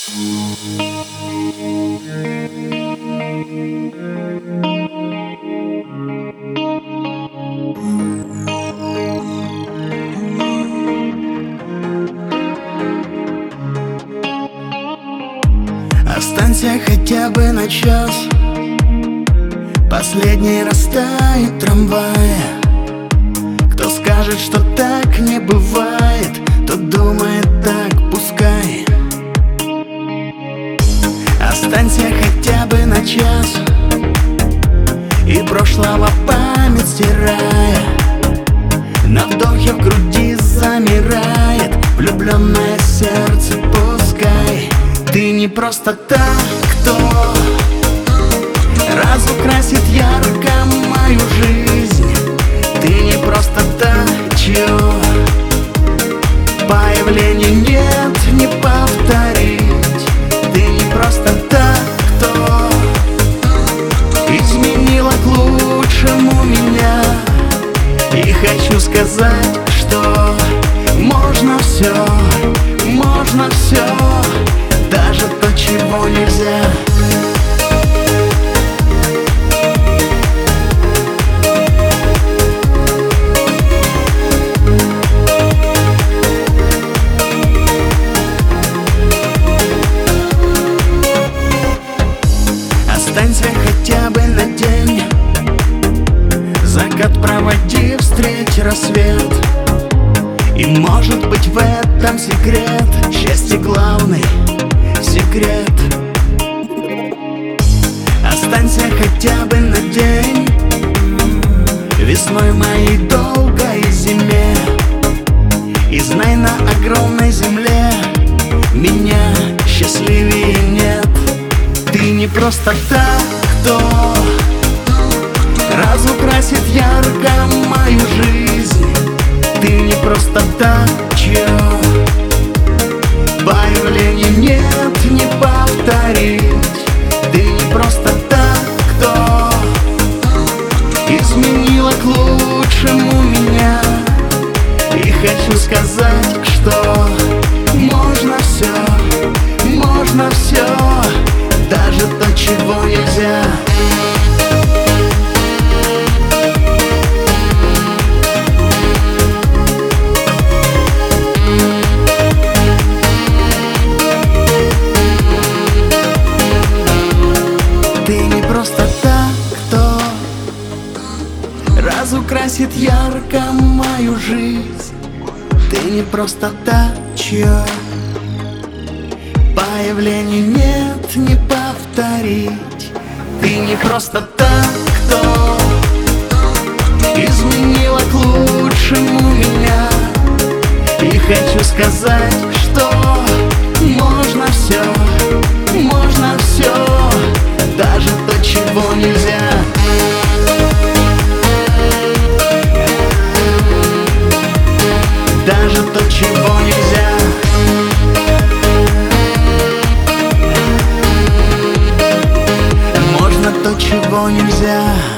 Останься хотя бы на час. Последний растает трамвая. Кто скажет, что так не бывает, тот думает так, пускай. Останься хотя бы на час, и прошлого память стирая. На вдохе в груди замирает влюбленное сердце, пускай. Ты не просто так, кто разукрасит ярко мою жизнь. Ты не просто так, чье появление нет не повторить. Ты не просто так, кто изменила к лучшему меня. И хочу сказать, что можно все, даже то, чего нельзя. Останься хотя бы на день, закат проводи, встреть рассвет. И может быть в этом секрет, счастье главный секрет. Останься хотя бы на день, весной моей долгой зиме. И знай, на огромной земле меня счастливее нет. Ты не просто так, кто разукрасит ярко мою жизнь. Ты не просто так, чье появление нет не повторить. Ты не просто так, кто изменила к лучшему меня. И хочу сказать, что можно все, даже то, чего нельзя. Ты не просто так, кто разукрасит ярко мою жизнь. Ты не просто так, чье появление нет не повторить. Ты не просто так, кто изменила к лучшему меня. И хочу сказать, что можно все, даже то, чего нельзя. Даже то, чего нельзя. Можно то, чего нельзя.